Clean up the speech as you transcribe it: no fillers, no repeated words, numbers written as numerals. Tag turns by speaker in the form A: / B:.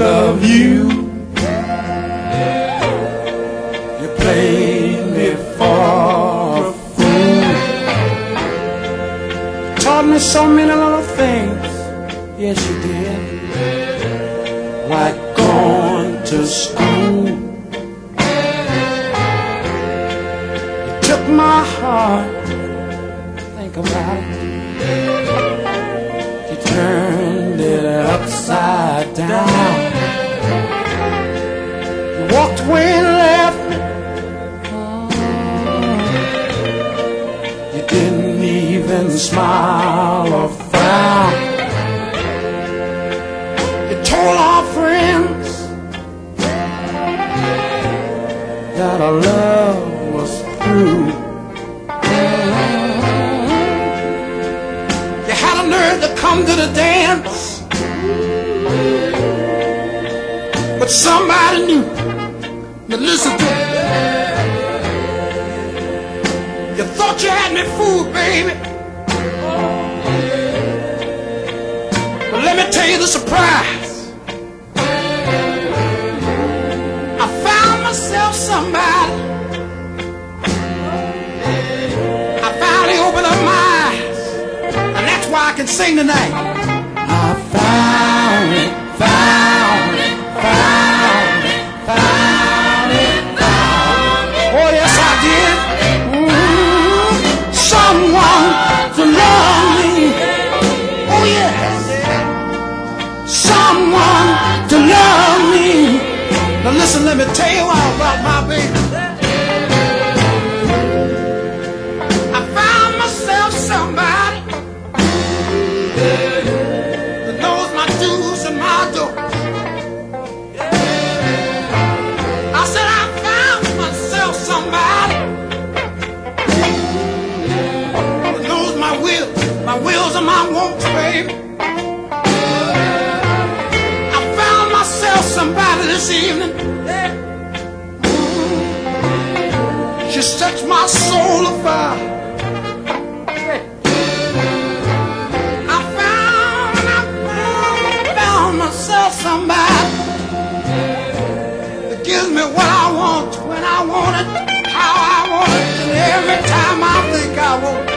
A: love you. You played me for a fool. Taught me so many little things, yes you did, like going to school. You took my heart, think about it, you turned it upside down. You walked away and left me. You didn't even smile or frown. You told our friends that our love was through. You had a nerve to come to the dance, but somebody knew. Now listen to me. You thought you had me fooled, baby, but let me tell you the surprise. I found myself somebody. I finally opened up my eyes, and that's why I can sing tonight. I found it, found it, found it, found it, found it. Oh yes I did. Someone to love me. Oh yes. Someone to love me. Now listen, let me tell you all about my baby. I found myself somebody that knows my do's and my don'ts. I said I found myself somebody that knows my wills and my wants, baby. I found myself somebody this evening. She sets my soul afire. I found myself somebody that gives me what I want, when I want it, how I want it, and every time I think I want it.